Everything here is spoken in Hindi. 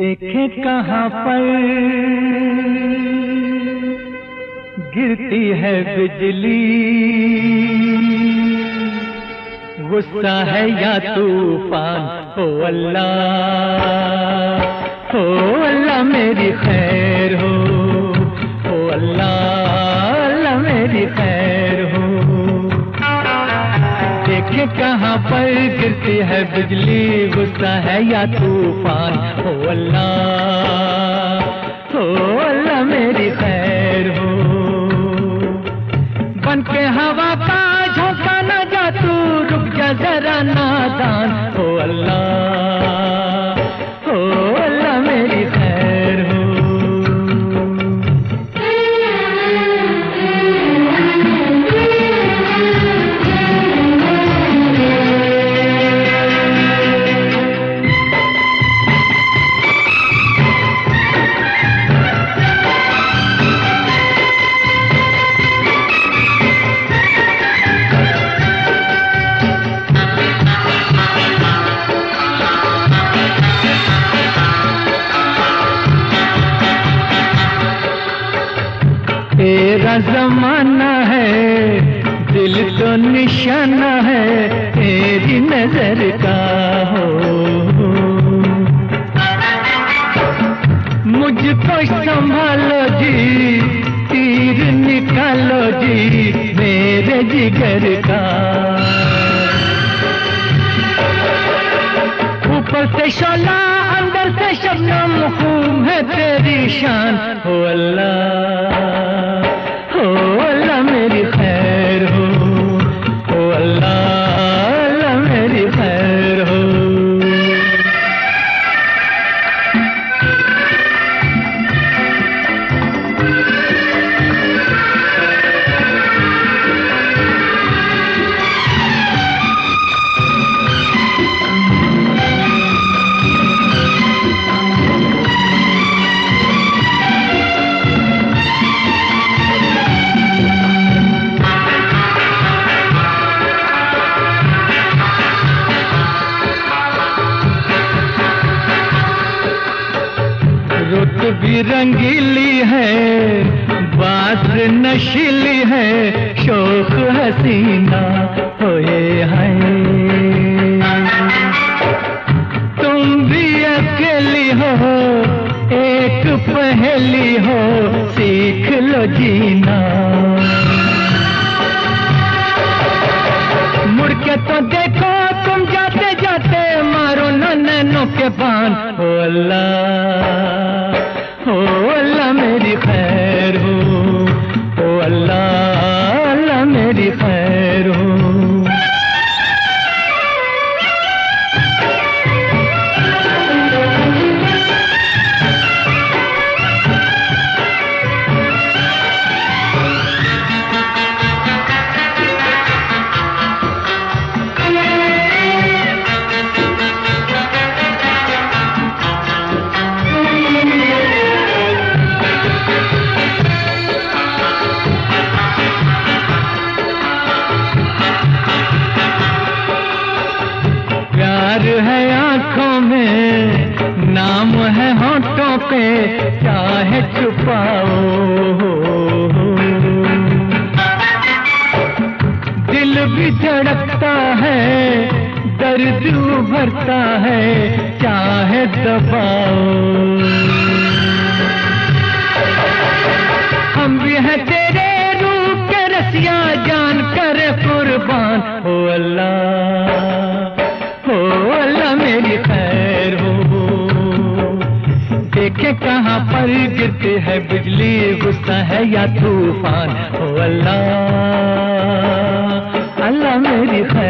देखे कहाँ पर गिरती है बिजली, गुस्सा है या तूफान। हो अल्लाह मेरी खैर हो अल्लाह मेरी खैर हो। देखे कहाँ पर गिरती है बिजली, गुस्सा है या तूफान। हो अल्लाह मेरी खैर हो। बन के हवा का झोंका न जा तू, रुक जा जरा नादान। हो अल्लाह मेरी खैर हो। तेरा जमाना है, दिल तो निशाना है तेरी नजर का। हो मुझको संभालो जी, तीर निकालो जी मेरे जिगर का। ऊपर से शोला अंदर से शबनम, खूब है तेरी शान। हो अल्लाह मेरी खैर हो अल्लाह मेरी खैर हो। रुत भी रंगीली है, बात नशीली है, शौक हसीना होए है। तुम भी अकेली हो, एक पहेली हो, सीख लो जीना। मुड़ के तो देखो तुम जाते जाते, मारो न नैनों के बान। हो अल्लाह मेरी खैर हो अल्लाह मेरी खैर हो। प्यार है आंखों में, नाम है होठों पे, चाहे छुपाओ। दिल भी धड़कता है, दर्द उभरता है, चाहे दबाओ। हम भी हैं तेरे रूप के रसिया, जान कर कुर्बान। हो अल्लाह मेरी खैर हो। देखे कहाँ पर गिरती है बिजली, गुस्सा है या तूफान। हो अल्लाह मेरी खैर।